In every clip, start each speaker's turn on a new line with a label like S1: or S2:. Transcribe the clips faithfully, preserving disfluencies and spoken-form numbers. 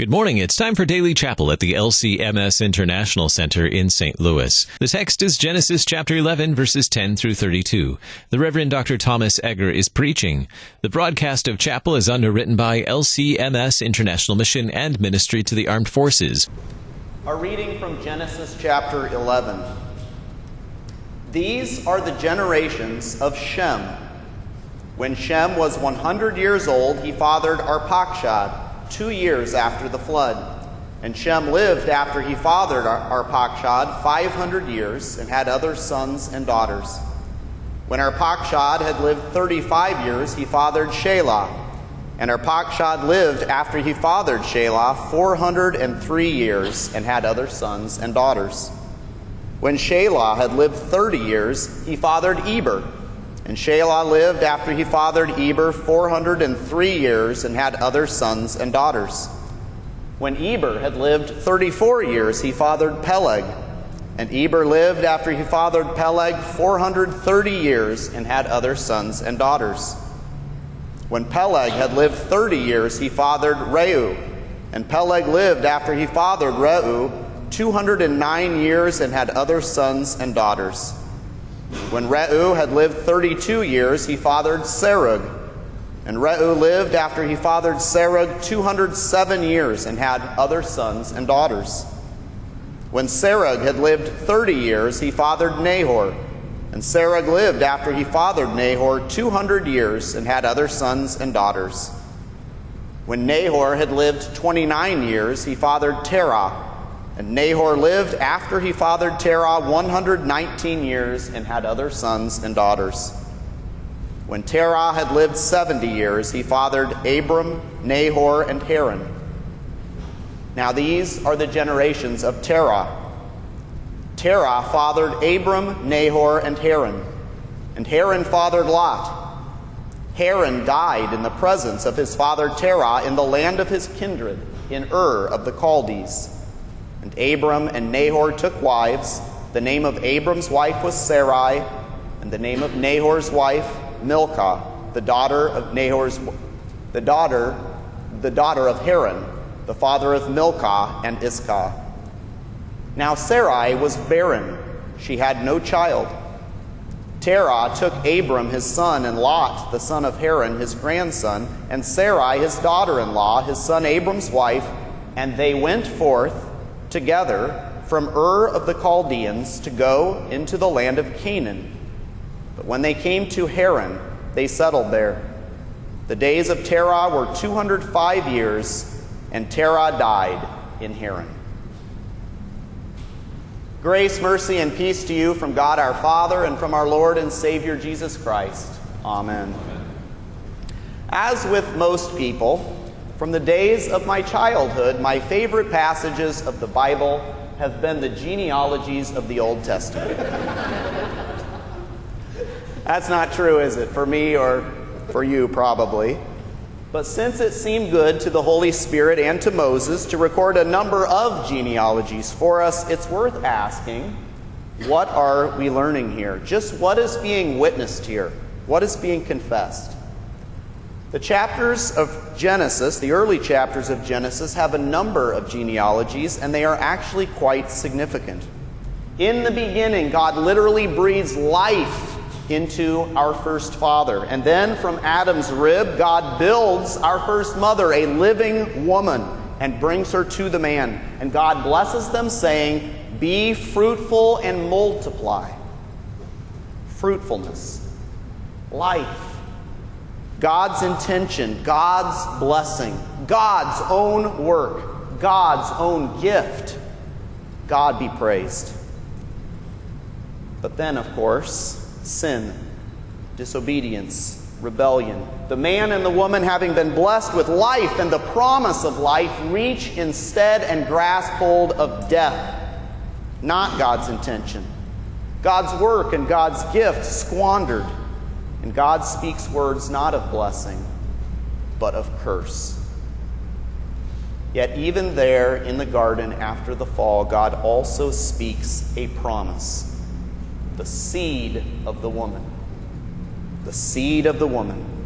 S1: Good morning. It's time for Daily Chapel at the L C M S International Center in Saint Louis. The text is Genesis chapter eleven, verses ten through thirty-two. The Reverend Doctor Thomas Egger is preaching. The broadcast of chapel is underwritten by L C M S International Mission and Ministry to the Armed Forces.
S2: Our reading from Genesis chapter eleven. These are the generations of Shem. When Shem was one hundred years old, he fathered Arpachshad, two years after the flood. And Shem lived after he fathered Arpachshad five hundred years and had other sons and daughters. When Arpachshad had lived thirty-five years, he fathered Shelah. And Arpachshad lived after he fathered Shelah four hundred three years and had other sons and daughters. When Shelah had lived thirty years, he fathered Eber. And Shelah lived after he fathered Eber four hundred three years and had other sons and daughters. When Eber had lived thirty-four years, he fathered Peleg. And Eber lived after he fathered Peleg four hundred thirty years and had other sons and daughters. When Peleg had lived thirty years, he fathered Reu. And Peleg lived after he fathered Reu two hundred nine years and had other sons and daughters. When Reu had lived thirty-two years, he fathered Serug. And Reu lived after he fathered Serug two hundred seven years and had other sons and daughters. When Serug had lived thirty years, he fathered Nahor. And Serug lived after he fathered Nahor two hundred years and had other sons and daughters. When Nahor had lived twenty-nine years, he fathered Terah. And Nahor lived after he fathered Terah one hundred nineteen years and had other sons and daughters. When Terah had lived seventy years, he fathered Abram, Nahor, and Haran. Now these are the generations of Terah. Terah fathered Abram, Nahor, and Haran. And Haran fathered Lot. Haran died in the presence of his father Terah in the land of his kindred, in Ur of the Chaldees. And Abram and Nahor took wives. The name of Abram's wife was Sarai, and the name of Nahor's wife Milcah, the daughter of Nahor's, the daughter, the daughter of Haran, the father of Milcah and Iscah. Now Sarai was barren; she had no child. Terah took Abram his son, and Lot, the son of Haran, his grandson, and Sarai his daughter-in-law, his son Abram's wife, and they went forth together from Ur of the Chaldeans to go into the land of Canaan. But when they came to Haran, they settled there. The days of Terah were two hundred five years, and Terah died in Haran. Grace, mercy, and peace to you from God our Father and from our Lord and Savior Jesus Christ. Amen. Amen. As with most people, from the days of my childhood, my favorite passages of the Bible have been the genealogies of the Old Testament. That's not true, is it? For me or for you, probably. But since it seemed good to the Holy Spirit and to Moses to record a number of genealogies for us, it's worth asking, what are we learning here? Just what is being witnessed here? What is being confessed? The chapters of Genesis, the early chapters of Genesis, have a number of genealogies, and they are actually quite significant. In the beginning, God literally breathes life into our first father. And then from Adam's rib, God builds our first mother, a living woman, and brings her to the man. And God blesses them, saying, "Be fruitful and multiply." Fruitfulness, life. God's intention, God's blessing, God's own work, God's own gift. God be praised. But then, of course, sin, disobedience, rebellion. The man and the woman, having been blessed with life and the promise of life, reach instead and grasp hold of death. Not God's intention. God's work and God's gift squandered. And God speaks words not of blessing, but of curse. Yet even there in the garden after the fall, God also speaks a promise. The seed of the woman. The seed of the woman.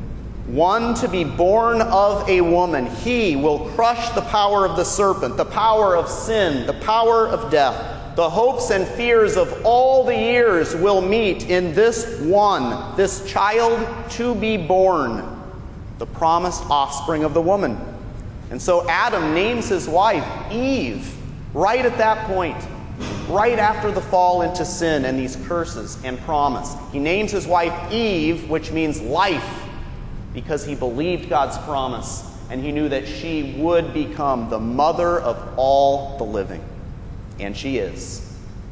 S2: one to be born of a woman. He will crush the power of the serpent, the power of sin, the power of death. The hopes and fears of all the years will meet in this one, this child to be born, the promised offspring of the woman. And so Adam names his wife Eve right at that point, right after the fall into sin and these curses and promise. He names his wife Eve, which means life, because he believed God's promise and he knew that she would become the mother of all the living. And she is.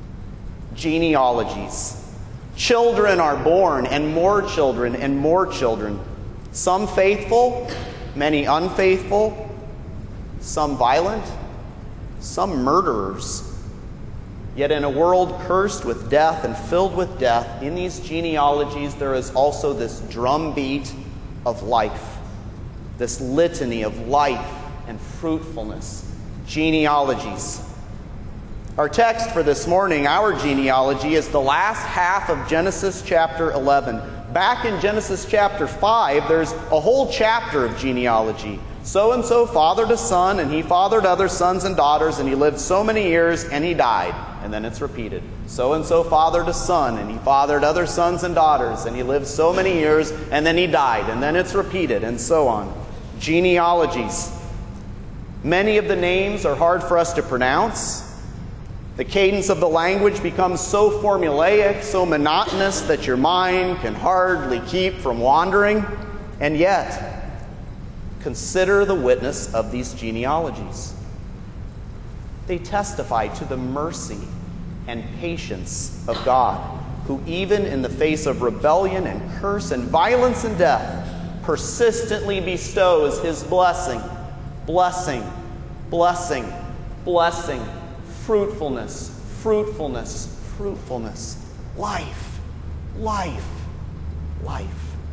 S2: Genealogies. Children are born, and more children, and more children. Some faithful, many unfaithful, some violent, some murderers. Yet in a world cursed with death and filled with death, in these genealogies there is also this drumbeat of life, this litany of life and fruitfulness. Genealogies. Our text for this morning, our genealogy, is the last half of Genesis chapter eleven. Back in Genesis chapter five, there's a whole chapter of genealogy. So-and-so fathered a son, and he fathered other sons and daughters, and he lived so many years, and he died. And then it's repeated. So-and-so fathered a son, and he fathered other sons and daughters, and he lived so many years, and then he died. And then it's repeated, and so on. Genealogies. Many of the names are hard for us to pronounce. The cadence of the language becomes so formulaic, so monotonous, that your mind can hardly keep from wandering. And yet, consider the witness of these genealogies. They testify to the mercy and patience of God, who even in the face of rebellion and curse and violence and death, persistently bestows his blessing, blessing, blessing, blessing, fruitfulness, fruitfulness, fruitfulness, life, life, life.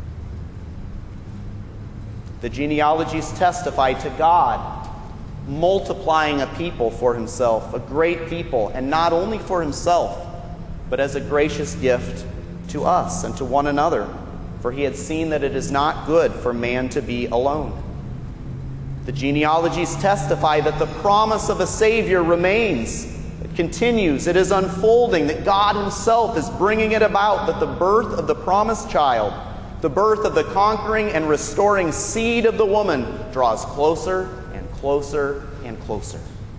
S2: The genealogies testify to God multiplying a people for himself, a great people, and not only for himself, but as a gracious gift to us and to one another, for he had seen that it is not good for man to be alone. The genealogies testify that the promise of a Savior remains. It continues. It is unfolding, that God himself is bringing it about, that the birth of the promised child, the birth of the conquering and restoring seed of the woman, draws closer and closer and closer.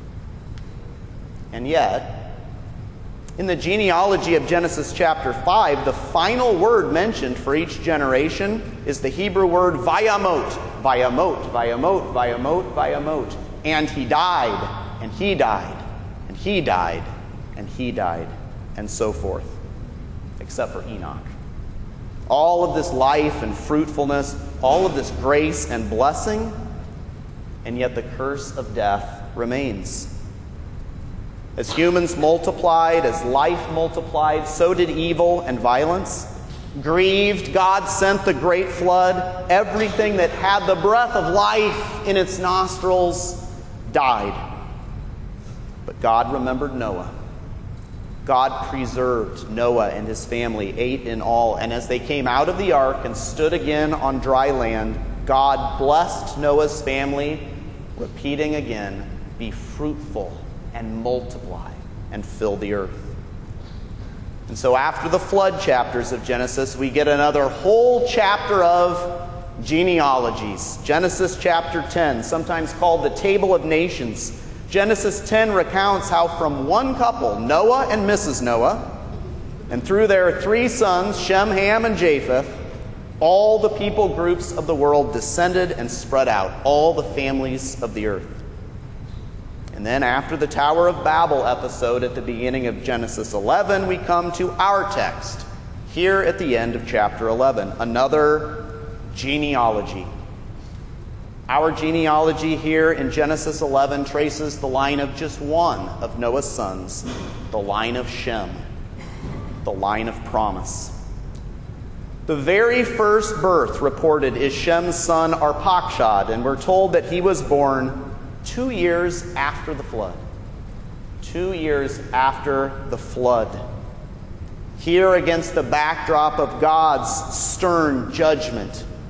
S2: And yet, in the genealogy of Genesis chapter five, the final word mentioned for each generation is the Hebrew word vayamot. Vayamot, vayamot, vayamot, vayamot. And he died, and he died, and he died, and he died, and so forth, except for Enoch. All of this life and fruitfulness, all of this grace and blessing, and yet the curse of death remains. As humans multiplied, as life multiplied, so did evil and violence. Grieved, God sent the great flood. Everything that had the breath of life in its nostrils died. But God remembered Noah. God preserved Noah and his family, eight in all. And as they came out of the ark and stood again on dry land, God blessed Noah's family, repeating again, "Be fruitful and multiply and fill the earth." And so after the flood chapters of Genesis, we get another whole chapter of genealogies. Genesis chapter ten, sometimes called the Table of Nations. Genesis ten recounts how from one couple, Noah and Missus Noah, and through their three sons, Shem, Ham, and Japheth, all the people groups of the world descended and spread out, all the families of the earth. And then after the Tower of Babel episode at the beginning of Genesis eleven, we come to our text, here at the end of chapter eleven, another genealogy. Our genealogy here in Genesis eleven traces the line of just one of Noah's sons, the line of Shem, the line of promise. The very first birth reported is Shem's son Arpachshad, and we're told that he was born two years after the flood. Two years after the flood. Here against the backdrop of God's stern judgment,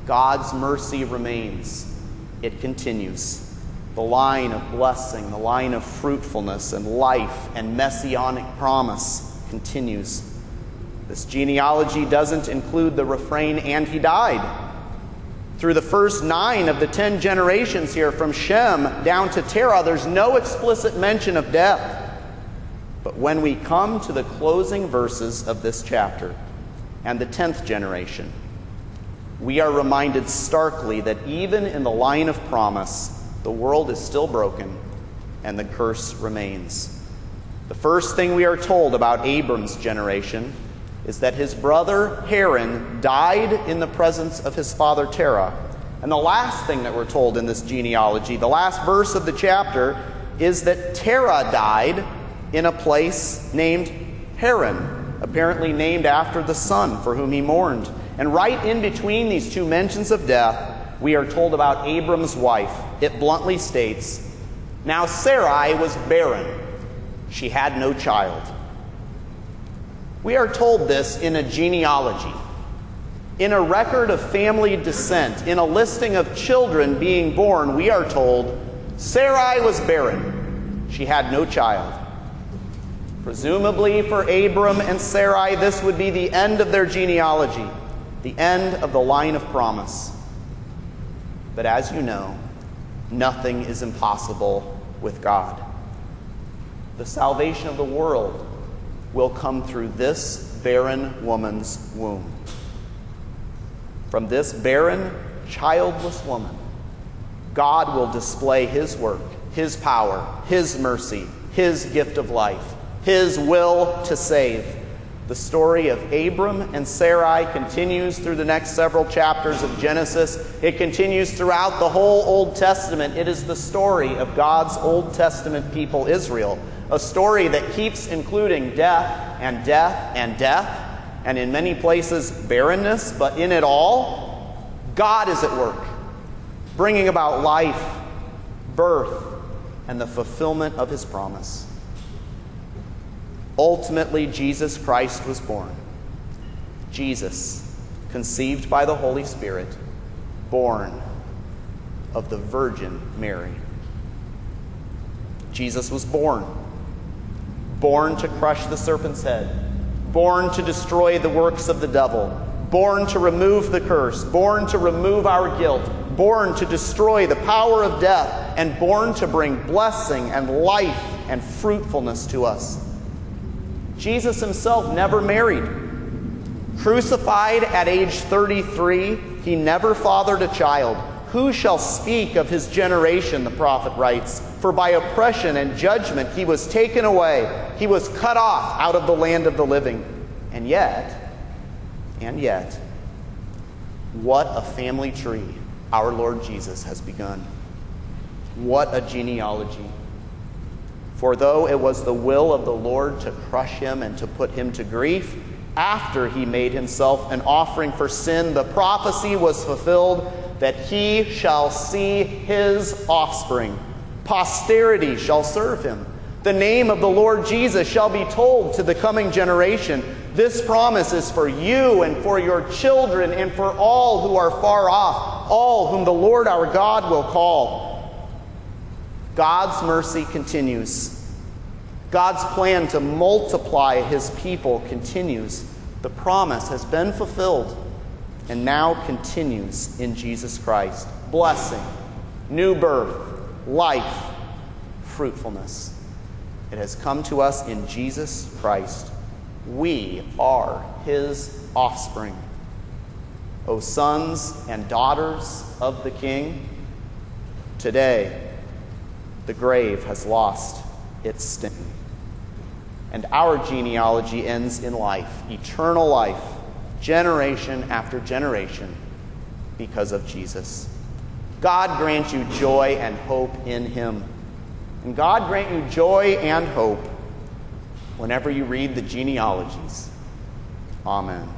S2: God's mercy remains. It continues. The line of blessing, the line of fruitfulness and life and messianic promise continues. This genealogy doesn't include the refrain, "and he died." Through the first nine of the ten generations here, from Shem down to Terah, there's no explicit mention of death. But when we come to the closing verses of this chapter and the tenth generation, we are reminded starkly that even in the line of promise, the world is still broken and the curse remains. The first thing we are told about Abram's generation is that his brother Haran died in the presence of his father Terah. And the last thing that we're told in this genealogy, the last verse of the chapter, is that Terah died in a place named Haran, apparently named after the son for whom he mourned. And right in between these two mentions of death, we are told about Abram's wife. It bluntly states, "Now Sarai was barren. She had no child." We are told this in a genealogy, in a record of family descent, in a listing of children being born. We are told, Sarai was barren. She had no child. Presumably for Abram and Sarai, this would be the end of their genealogy, the end of the line of promise. But as you know, nothing is impossible with God. The salvation of the world will come through this barren woman's womb. From this barren, childless woman, God will display his work, his power, his mercy, his gift of life, his will to save. The story of Abram and Sarai continues through the next several chapters of Genesis. It continues throughout the whole Old Testament. It is the story of God's Old Testament people, Israel. A story that keeps including death and death and death, and in many places barrenness, but in it all, God is at work, bringing about life, birth, and the fulfillment of his promise. Ultimately, Jesus Christ was born. Jesus, conceived by the Holy Spirit, born of the Virgin Mary. Jesus was born. Born to crush the serpent's head. Born to destroy the works of the devil. Born to remove the curse. Born to remove our guilt. Born to destroy the power of death. And born to bring blessing and life and fruitfulness to us. Jesus himself never married. Crucified at age thirty-three, he never fathered a child. Who shall speak of his generation, the prophet writes, for by oppression and judgment he was taken away. He was cut off out of the land of the living. And yet, and yet, what a family tree our Lord Jesus has begun. What a genealogy. For though it was the will of the Lord to crush him and to put him to grief, after he made himself an offering for sin, the prophecy was fulfilled that he shall see his offspring. Posterity shall serve him. The name of the Lord Jesus shall be told to the coming generation. This promise is for you and for your children and for all who are far off, all whom the Lord our God will call. God's mercy continues. God's plan to multiply his people continues. The promise has been fulfilled and now continues in Jesus Christ. Blessing, new birth, life, fruitfulness. It has come to us in Jesus Christ. We are his offspring. O sons and daughters of the King, today the grave has lost its sting. And our genealogy ends in life, eternal life, generation after generation, because of Jesus. God grant you joy and hope in him. And God grant you joy and hope whenever you read the genealogies. Amen.